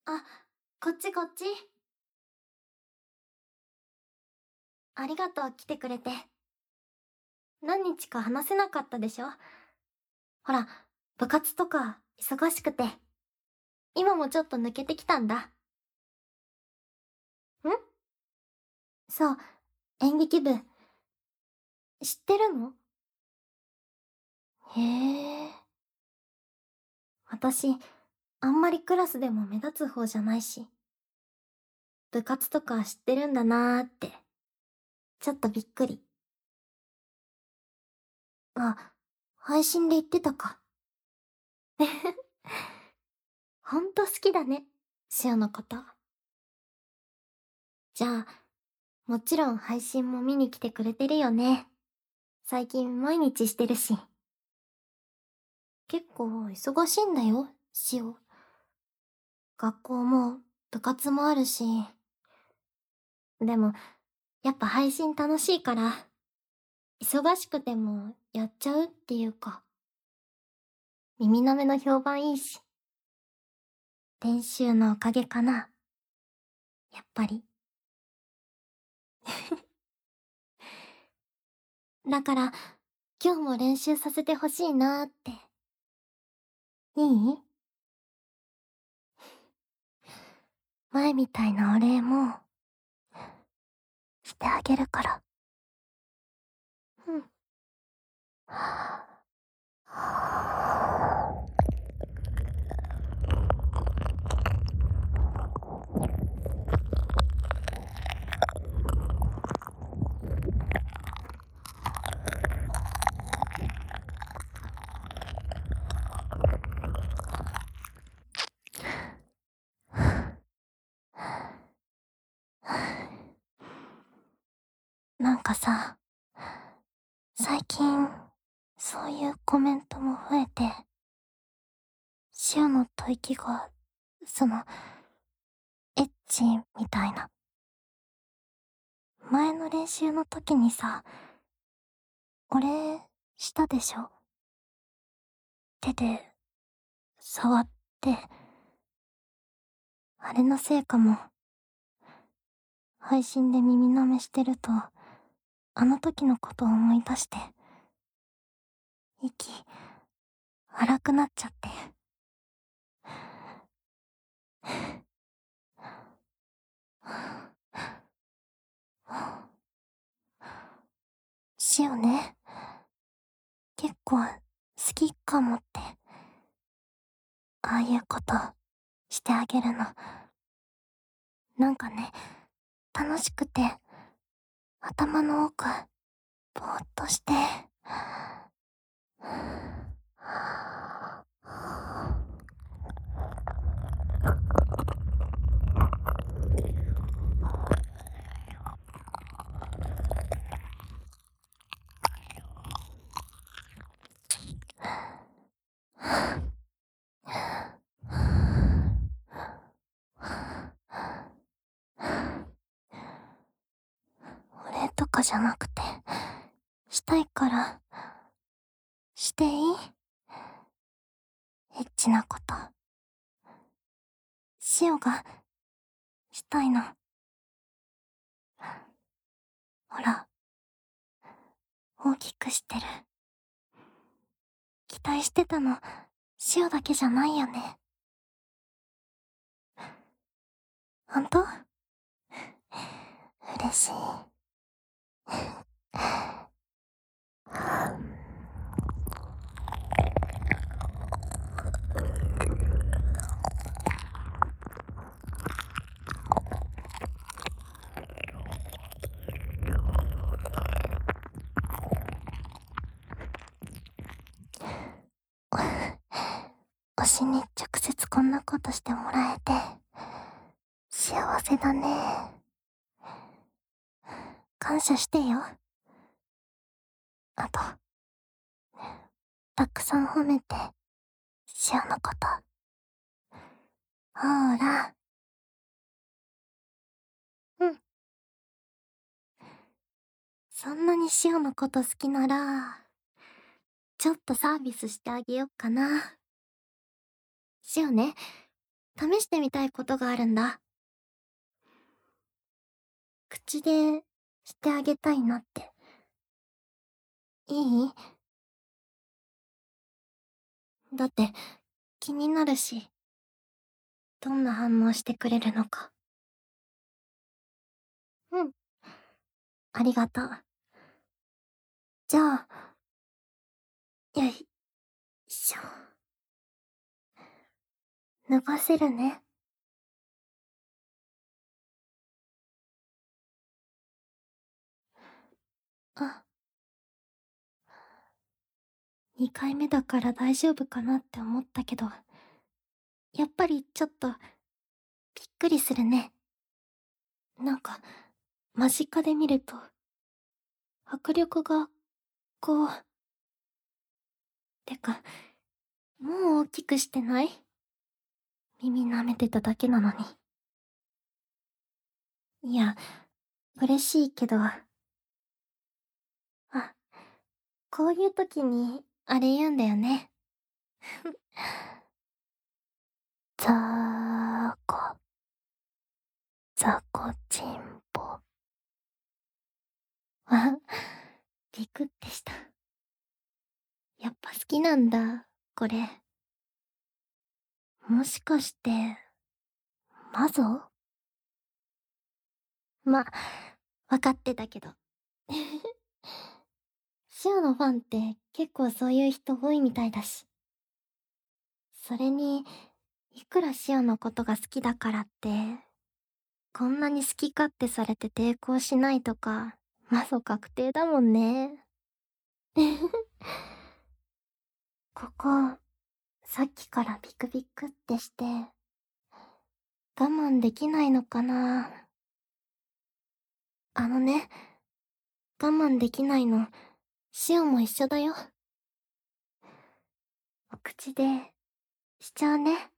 あ、こっちこっち。ありがとう、来てくれて。何日か話せなかったでしょ。ほら、部活とか忙しくて。今もちょっと抜けてきたんだ。そう、演劇部。知ってるの？へえ。私、あんまりクラスでも目立つ方じゃないし、部活とか知ってるんだなーって、ちょっとびっくり。あ、配信で言ってたか。ほんと好きだね、シオのこと。じゃあ、もちろん配信も見に来てくれてるよね。最近毎日してるし。結構忙しいんだよ、シオ。学校も部活もあるし。でも、やっぱ配信楽しいから、忙しくてもやっちゃうっていうか、耳の目の評判いいし。練習のおかげかな。やっぱり。だから、今日も練習させてほしいなーって。いい？前みたいなお礼も、してあげるから。うん。なんかさ、最近、そういうコメントも増えて、シオの吐息が、エッチみたいな。前の練習の時にさ、お礼したでしょ？手で、触って、あれのせいかも。配信で耳舐めしてると、あの時のことを思い出して、息、荒くなっちゃって。シオね、結構好きかもって。ああいうことしてあげるの。なんかね、楽しくて、頭の奥、ぼーっとして。お礼とかじゃなくて、したいから、していい？エッチなこと。シオが、したいの。ほら、大きくしてる。期待してたの、シオだけじゃないよね。ほんと？嬉しい。推しに直接こんなことしてもらえて、幸せだね。感謝してよ。あと、たくさん褒めて、シオのこと。ほーら。うん。そんなにシオのこと好きなら、ちょっとサービスしてあげよっかな。シオね、 試してみたいことがあるんだ。口でしてあげたいなって。いい？だって気になるし、どんな反応してくれるのか。うん、ありがとう。じゃあ、よいしょ。脱がせるね。あ、2回目だから大丈夫かなって思ったけど、やっぱりちょっとびっくりするね。なんか、間近で見ると、迫力が、こう、てか、もう大きくしてない？耳舐めてただけなのに。いや、嬉しいけど、あ、こういう時に、あれ言うんだよね。ザーコ、ザコチンポ。あ、ビクってした。やっぱ好きなんだ、これ。もしかして、マゾ？ま、わかってたけど。シオのファンって結構そういう人多いみたいだし。それに、いくらシオのことが好きだからって、こんなに好き勝手されて抵抗しないとか、マゾ確定だもんね。ここ、さっきからビクビクってして、我慢できないのかな。あのね、我慢できないの、シオも一緒だよ。お口で、しちゃうね。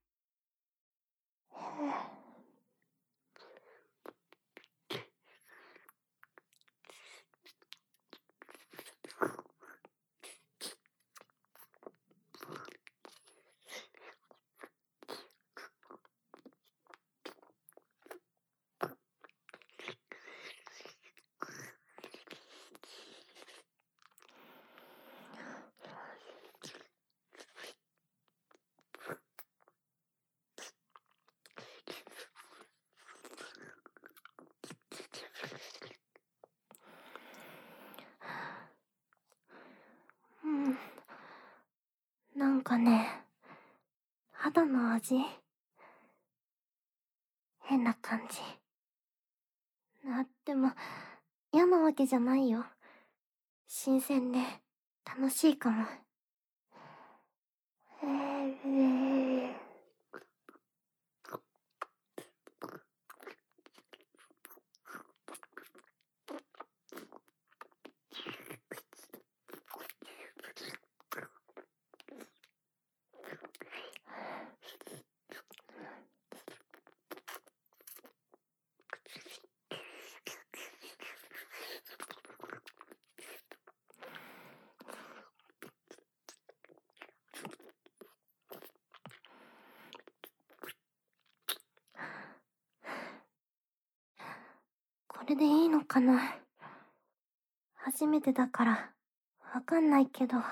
うん。なんかね、肌の味変な感じ。でも、嫌なわけじゃないよ。新鮮で、楽しいかも。これでいいのかな？初めてだから、わかんないけど。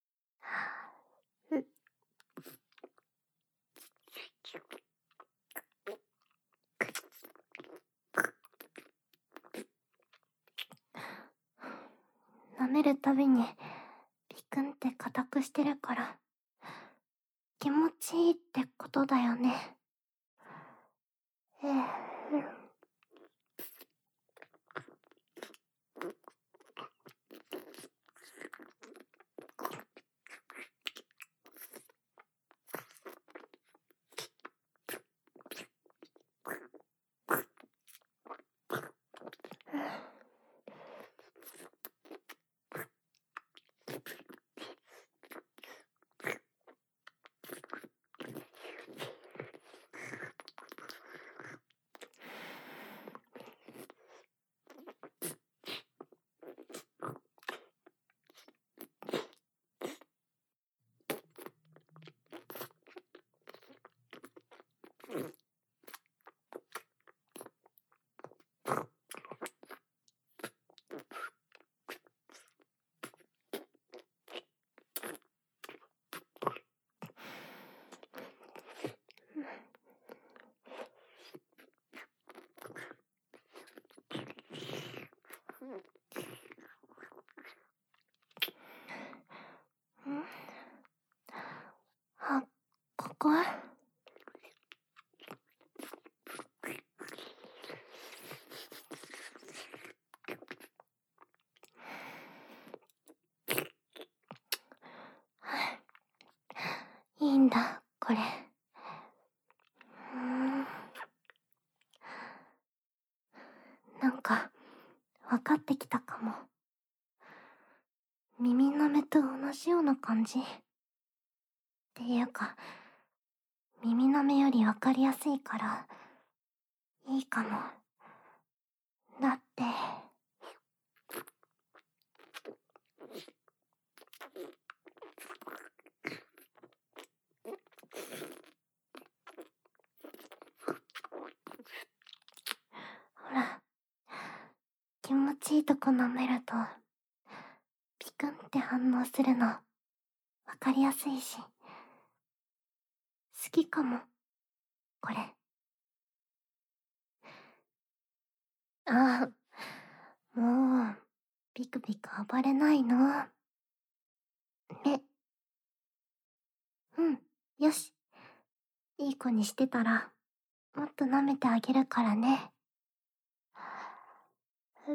舐めるたびに、ビクンって硬くしてるから、気持ちいいってことだよね。 こう。いいんだ、これ。なんか、分かってきたかも。耳の目と同じような感じ。っていうか、耳の目より分かりやすいから、いいかも。だって、ほら、気持ちいいとこ舐めると、ピクンって反応するの、分かりやすいし。好きかも、これ。ああ、もう、ピクピク暴れないの。ね。うん、よし。いい子にしてたら、もっと舐めてあげるからね。うん。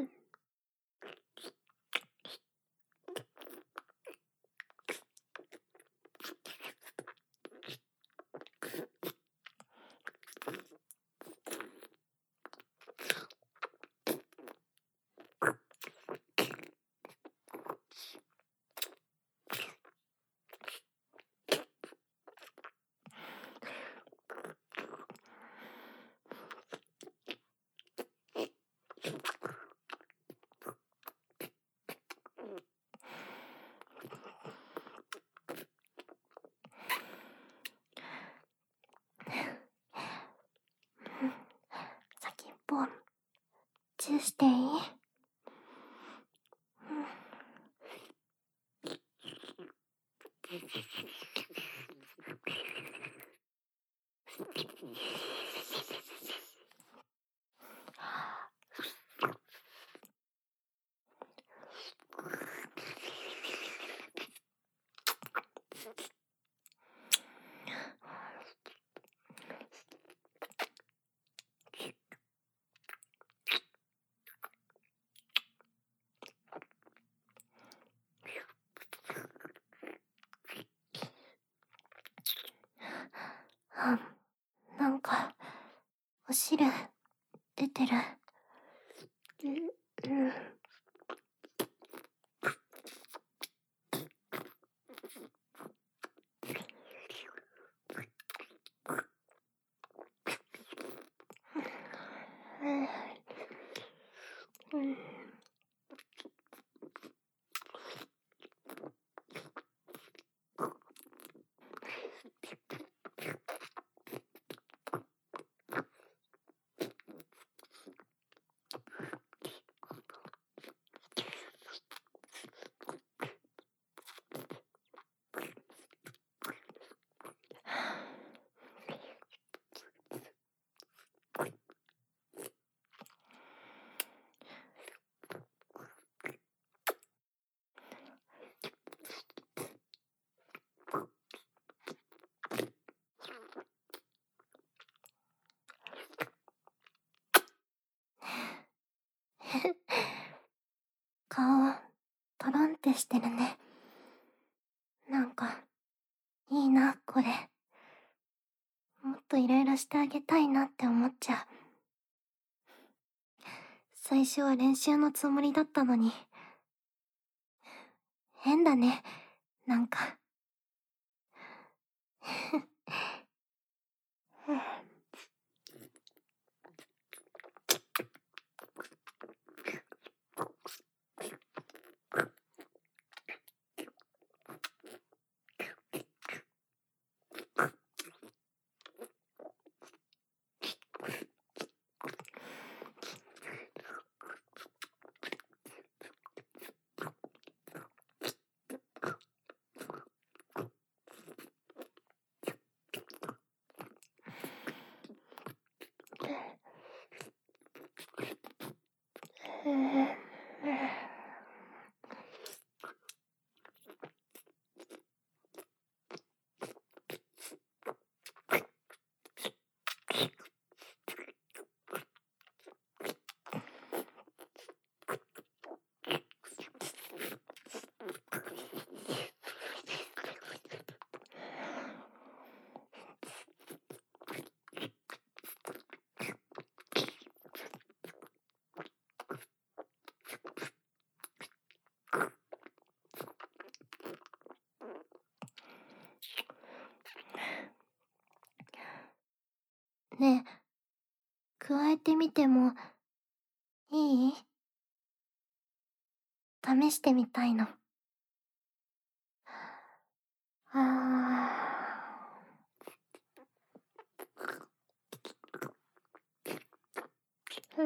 先っぽ、チューしていい？あ、なんか、お汁、出てる。うん。うん。顔、トロンってしてるね。なんか、いいな、これ。もっといろいろしてあげたいなって思っちゃう。最初は練習のつもりだったのに。変だね、なんか。 加えてみてもいい？試してみたいの。あうん。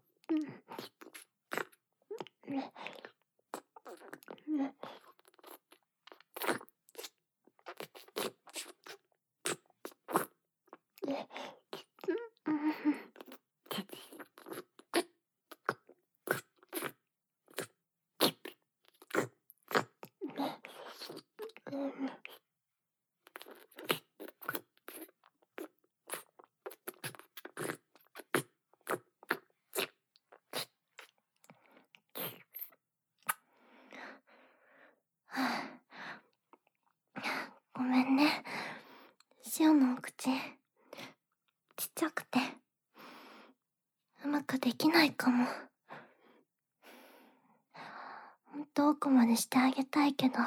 ごめんね。シオのお口、ちっちゃくて、うまくできないかも。もっと奥までしてあげたいけど。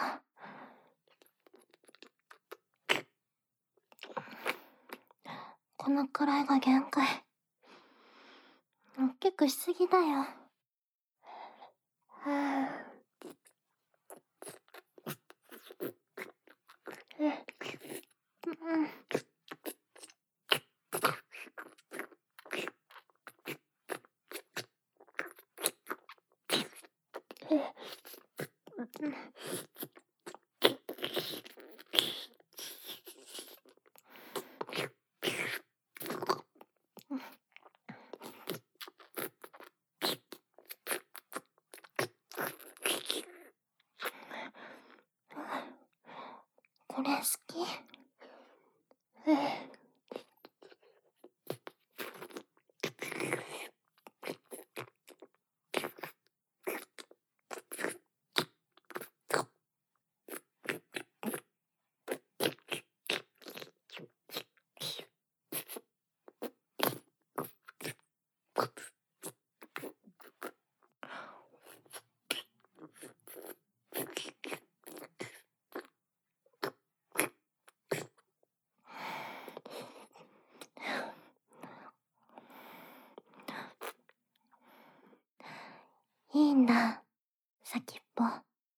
このくらいが限界。大きくしすぎだよ。これ好き？いいんだ、先っぽ。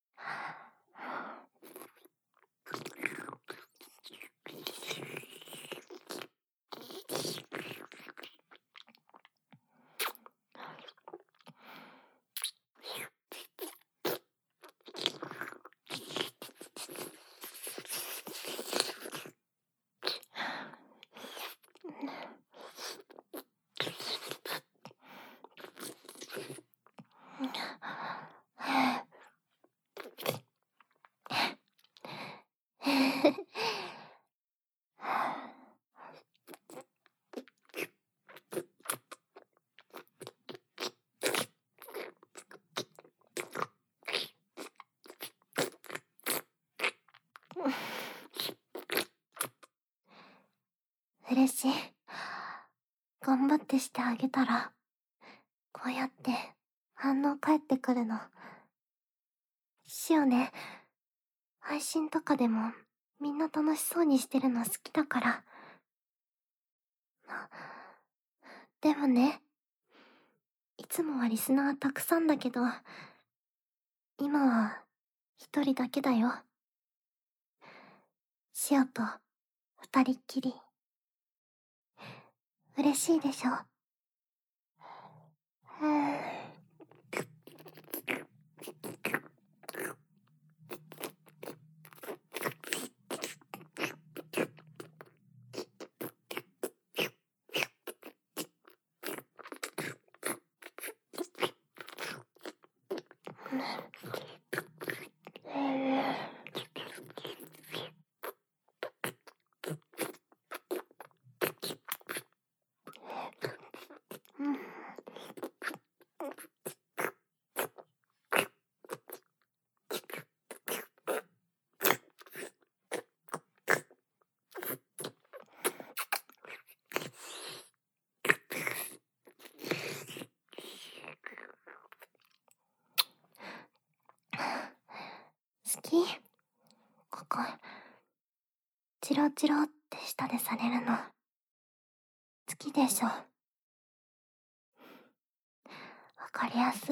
嬉しい。頑張ってしてあげたら、こうやって反応返ってくるの。しおね、配信とかでもみんな楽しそうにしてるの好きだから。でもね、いつもはリスナーたくさんだけど、今は一人だけだよ。しおと二人っきり。嬉しいでしょ？好き？ここ、チロチロって舌でされるの。好きでしょ？ かりやす。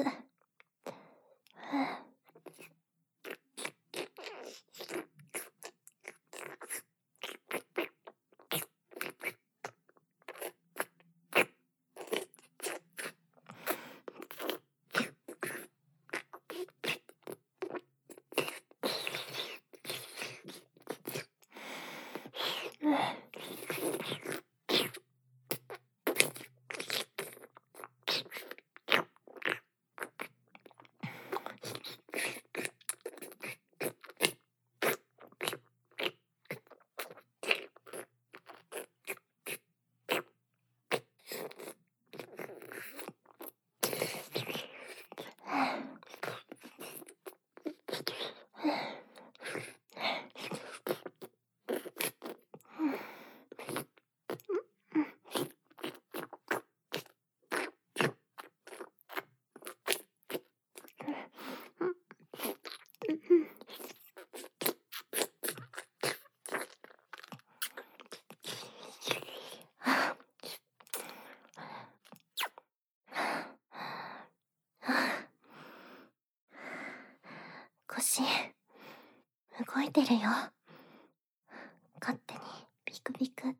腰、動いてるよ。勝手にビクビクって。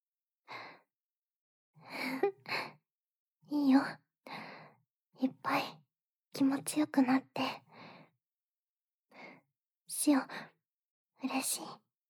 いいよ。いっぱい気持ちよくなって。シオ、嬉しい。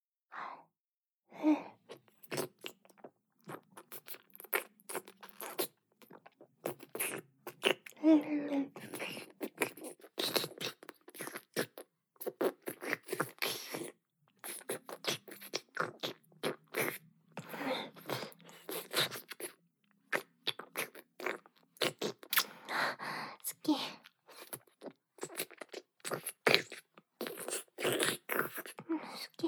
好き。好き。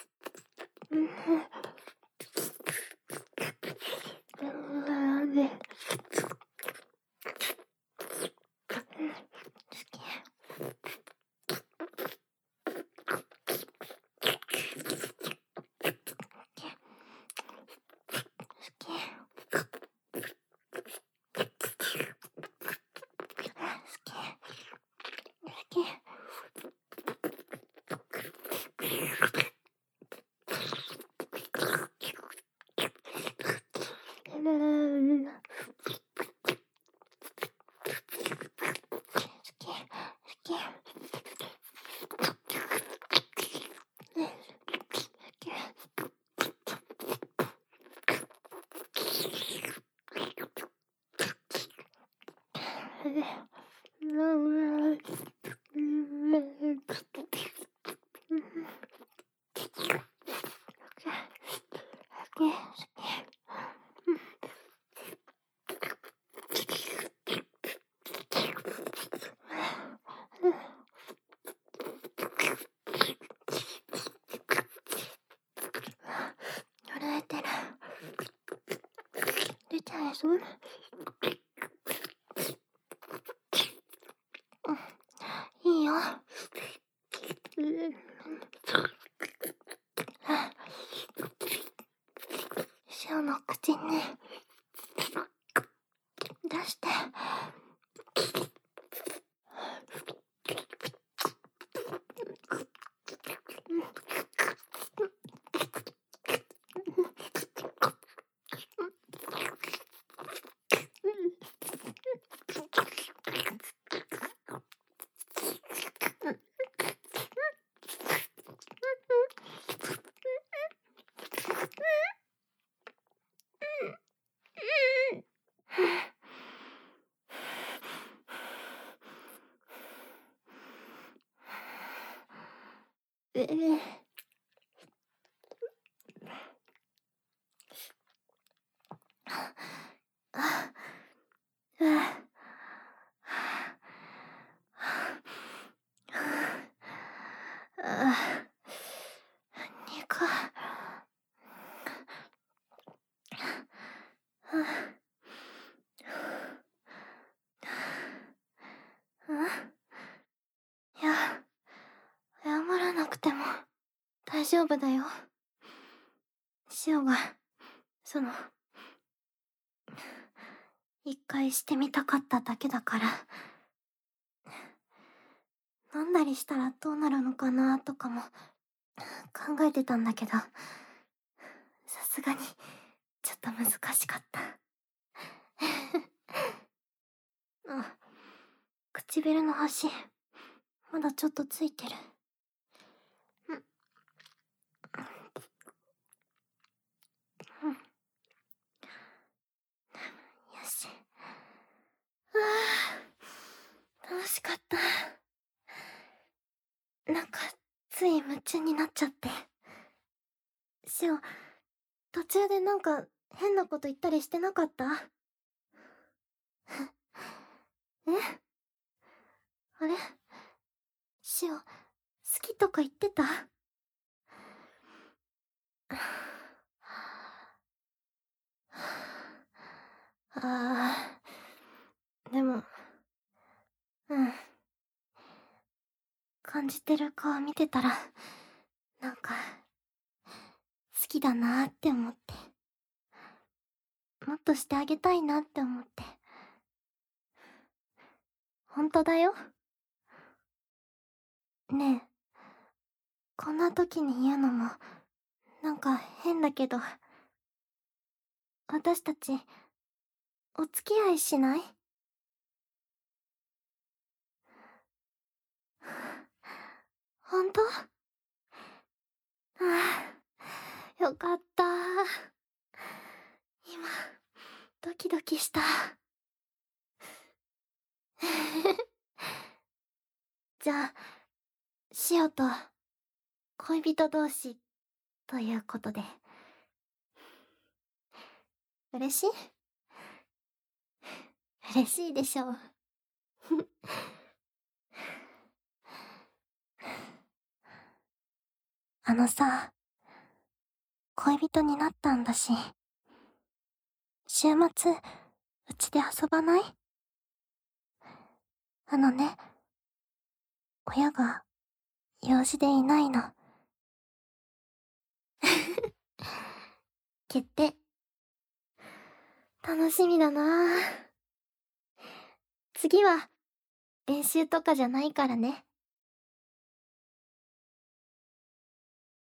震えてる。出ちゃいそう。いいよ。シオの口に出して。肉。いや、謝らなくても大丈夫だよ。シオが、 一回してみたかっただけだから。飲んだりしたらどうなるのかなとかも考えてたんだけど、さすがにちょっと難しかった。あ、唇の端、まだちょっとついてる。うん。うん。よし。楽しかった。なんか、つい夢中になっちゃって。シオ、途中でなんか変なこと言ったりしてなかった？え？あれ？シオ、好きとか言ってた？あでも、うん。感じてる顔見てたら、なんか、好きだなーって思って。もっとしてあげたいなって思って。ほんとだよ。ねえ、こんな時に言うのも、なんか変だけど、私たち、お付き合いしない？ほんと？ああ、よかったー。今、ドキドキした。じゃあ、シオと恋人同士ということで。嬉しい？嬉しいでしょう。あのさ、恋人になったんだし、週末、うちで遊ばない？あのね、親が用事でいないの。決定。楽しみだなぁ。次は練習とかじゃないからね。